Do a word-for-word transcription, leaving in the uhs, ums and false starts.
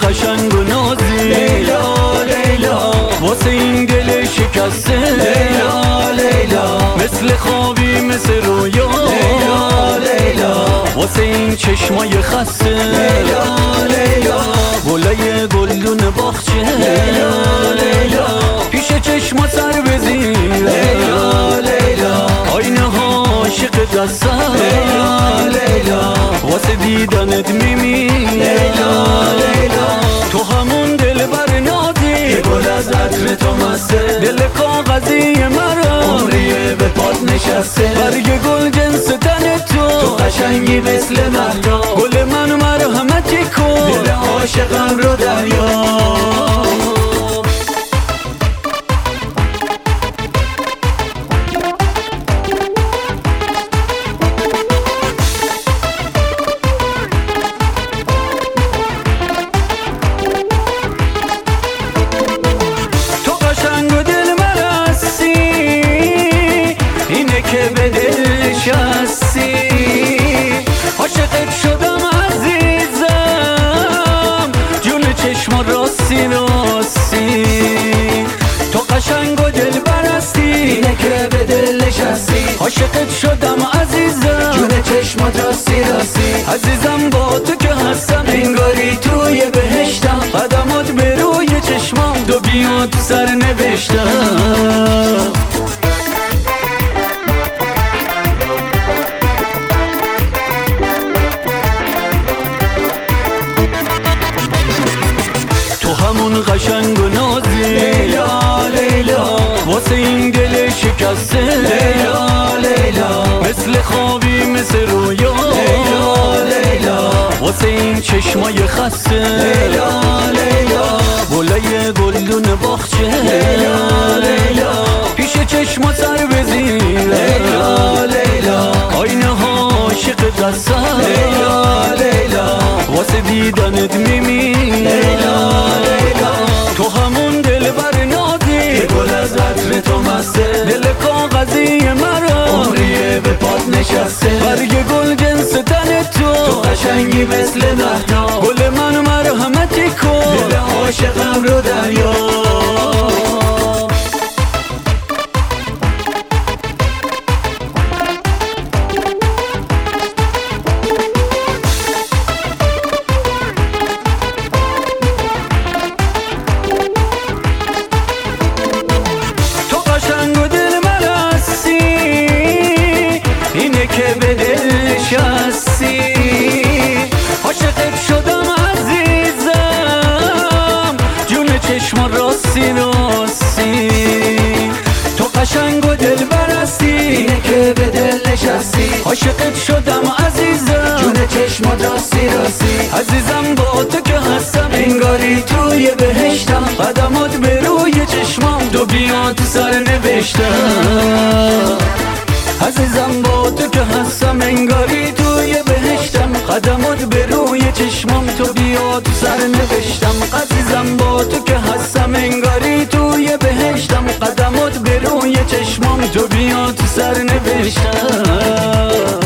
قشنگ و نازی لیلا لیلا واسه این دل شکسته لیلا لیلا مثل خوابی مثل رویا لیلا لیلا واسه این چشمای خسته لیلا لیلا گلای گلدون باغچه لیلا لیلا پیش چشما سر بزیر لیلا لیلا آینه ها عاشق دستم لیلا لیلا واسه دیدنت میمیرم لیلا لیلا تو همون دل بر نازی که گل از عطر تو مسته دل کاغذی مرا عمریه به پات نشسته برگ گل جنس تن تو تو قشنگی مثل مهدا گل من مرحمتی کن دل عاشقم رو دریا که به دل نشستی عاشقت شدم عزیزم جون چشم راستی راستی تو قشنگ و دل برستی اینه که به دل نشستی عاشقت شدم عزیزم جون چشم راستی راستی عزیزم با تو که هستم انگاری توی بهشتم قدمات به روی چشمام دو بیا تو سر نوشتم همون قشنگ و نازی لیلا لیلا واسه این دل شکسته لیلا لیلا مثل خوابی مثل رویا لیلا لیلا واسه این چشمای خسته لیلا لیلا گلای گلدون باغچه لیلا لیلا پیش چشما سر بزیر لیلا لیلا آینه ها عاشق دستم لیلا لیلا واسه دیدنت میمیرم لیلا لیلا تو همون دل بر نازی که گل از عطر تو مسته دل کاغذی مرا عمریه به پات نشسته برگ گل جنس تن تو تو قشنگی مثل مهدا گل من مرحمتی کن دل عاشقم رو دریا که به دل نشستی عاشقت شدم عزیزم جون چشم راستی راستی تو قشنگ و دل برستی اینه که به دل نشستی عاشقت شدم عزیزم جون چشم راستی راستی عزیزم با تو که هستم انگاری توی بهشتم قدمات به روی چشمام دو بیا تو سر نوشتم عزیزم با تو که هستم انگاری توی بهشتم قدمات به روی چشمام تو بیا تو سر نوشتم عزیزم با تو که هستم انگاری توی بهشتم قدمات به روی چشمام تو بیا تو سر نوشتم